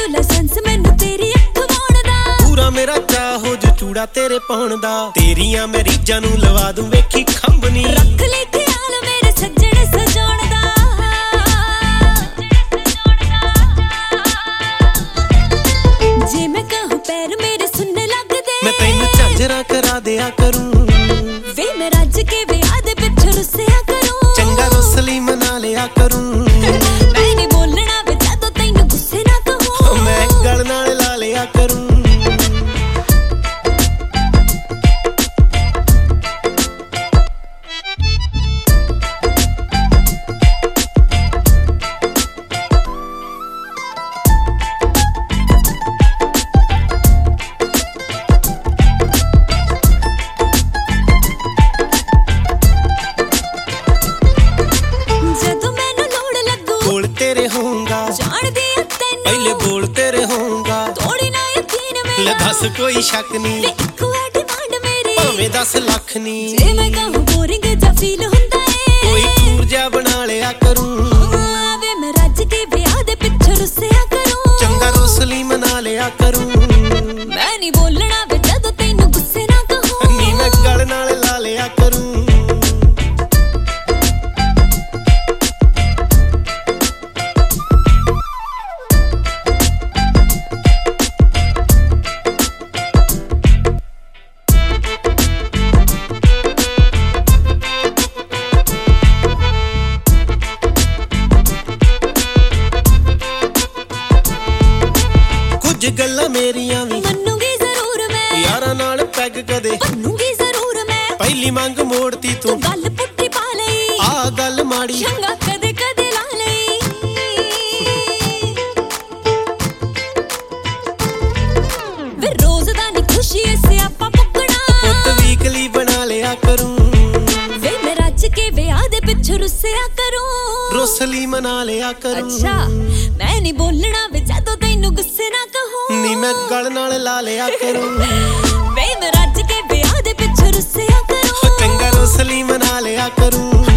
Licence ਮੈਨੂੰ ਤੇਰੀ ਅੱਖ ਵਾਉਣ ਦਾ। ਪੂਰਾ ਮੇਰਾ ਚਾਹ ਹੋ ਜੋ ਚੂੜਾ ਤੇਰੇ ਪਾਉਣ ਦਾ। ਤੇਰੀਆਂ ਮੈਂ ਰੀਝਾਂ ਨੂੰ ਲਵਾ ਦੂੰ ਵੇਖੀ ਖੰਭਨੀ। ਰੱਖ ਲੈ ਖਿਆਲ ਮੇਰੇ ਸੱਜਣ ਸਜਾਉਣ ਦਾ। ਜੇ ਮੈਂ ਕਹਾਂ ਪੈਰ ਮੇਰੇ ਸੁਣਨ ਲੱਗਦੇ ਮੈਂ ਤੈਨੂੰ ਝਾਂਜਰਾਂ ਕਰਾ ਦਿਆ ਕਰੂੰ। ਵੇ ਮੈਂ ਰੱਜ ਕੇ ਵਿਆਹ ਦੇ ਪਿੱਛੇ ਰੁੱਸਿਆ ਕਰੂੰ। ਚੰਗਾ ਰੁੱਸਲੀ ਮਨਾ ਲਿਆ ਕਰੂੰ। ਮੈਂ ਨੀ ਬੋਲਣਾ ਵੇ ਜਦੋਂ ਤੈਨੂੰ ਗੁੱਸੇ ਨਾ ਕਹੂੰ। ਮੈਂ ਗਲ ਨਾਲ ਲਾ ਲਿਆ ਕਰੂੰ। ਕੋਲ ਤੇਰੇ ਹੋਊਂਗਾ ਜਾਣਦੀ ਆ ਤੈਨੂੰ ਪਹਿਲੇ ਬੋਲ ਤੇਰੇ ਹੋਊਂਗਾ। ਤੋੜੀ ਨਾ ਯਕੀਨ ਮੇਰਾ ਲੈ ਦੱਸ ਕੋਈ ਸ਼ੱਕ ਨਹੀਂ ਇੱਕ ਵਾਰ ਡਿਮਾਂਡ ਮੇਰੀ ਭਾਵੇਂ 10 ਲੱਖ ਨਹੀਂ। ਜੇ ਮੈਂ ਕਹਾਂ ਬੋਰਿੰਗ ਜਾਂ ਫੀਲ ਹੁੰਦਾ ਏ ਕੋਈ ਟੂਰ ਜਾ ਬਣਾ ਲਿਆ ਕਰੂੰ। ਵੇ ਮੈਂ ਰੱਜ ਕੇ ਵਿਆਹ ਦੇ ਪਿੱਛੇ ਰੁੱਸਿਆ ਕਰੂੰ। ਚੰਗਾ ਰੁੱਸਲੀ ਮਨਾ ਲਿਆ ਕਰੂੰ। ਮੈਂ ਨੀ ਬੋਲਣਾ ਵੇ ਜਦੋਂ ਤੈਨੂੰ ਗੁੱਸੇ ਨਾ ਕਹੂੰ। ਨੀ ਮੈਂ ਗਲ ਨਾਲ ਲਾ ਲਿਆ ਕਰੂੰ। ਕੁਝ ਗੱਲਾਂ ਮੇਰੀਆਂ ਵੀ ਮੰਨੂਗੀ ਜ਼ਰੂਰ ਮੈਂ ਯਾਰਾਂ ਨਾਲ ਪੈਗ ਕਦੇ ਮੰਨੂਗੀ ਜ਼ਰੂਰ ਮੈਂ ਪਹਿਲੀ ਮੰਗ ਮੋੜਤੀ ਤੂੰ ਤੂੰ। ਗੱਲ ਪੁੱਠੀ ਪਾ ਲਈ ਆ ਗੱਲ ਮਾੜੀ ਚੰਗਾ ਕਦੇ ਕਦੇ ਲਾ ਲਈ। ਵੇ ਰੋਜ਼ ਦਾ ਨੀ ਖੁਸ਼ੀ ਐ ਸਿਆਪਾ ਮੁੱਕਣਾ। ਪੁੱਤ ਵੀਕਲੀ ਬਣਾ ਲਿਆ ਕਰੂੰ। ਵੇ ਮੈਂ ਰੱਜ ਕੇ ਵਿਆਹ ਦੇ ਪਿੱਛੇ ਰੁੱਸਿਆ ਕਰੂੰ। ਰੁੱਸਲੀ ਮਨਾ ਲਿਆ ਕਰੂੰ। ਅੱਛਾ ਮੈਂ ਨੀ ਬੋਲਣਾ ਵੇ ਜਦੋਂ ਤੈਨੂੰ ਗੁੱਸੇ ਨਾ ਕਹੂੰ। ਨੀ ਮੈਂ ਗਲ ਨਾਲ ਲਾ ਲਿਆ ਕਰੂੰ। ਵੇ ਮੈਂ ਰੱਜ ਕੇ ਵਿਆਹ ਦੇ ਪਿੱਛੇ ਰੁੱਸਿਆ ਕਰੂੰ। ਚੰਗਾ ਰੁੱਸਲੀ ਮਨਾ ਲਿਆ ਕਰੂੰ।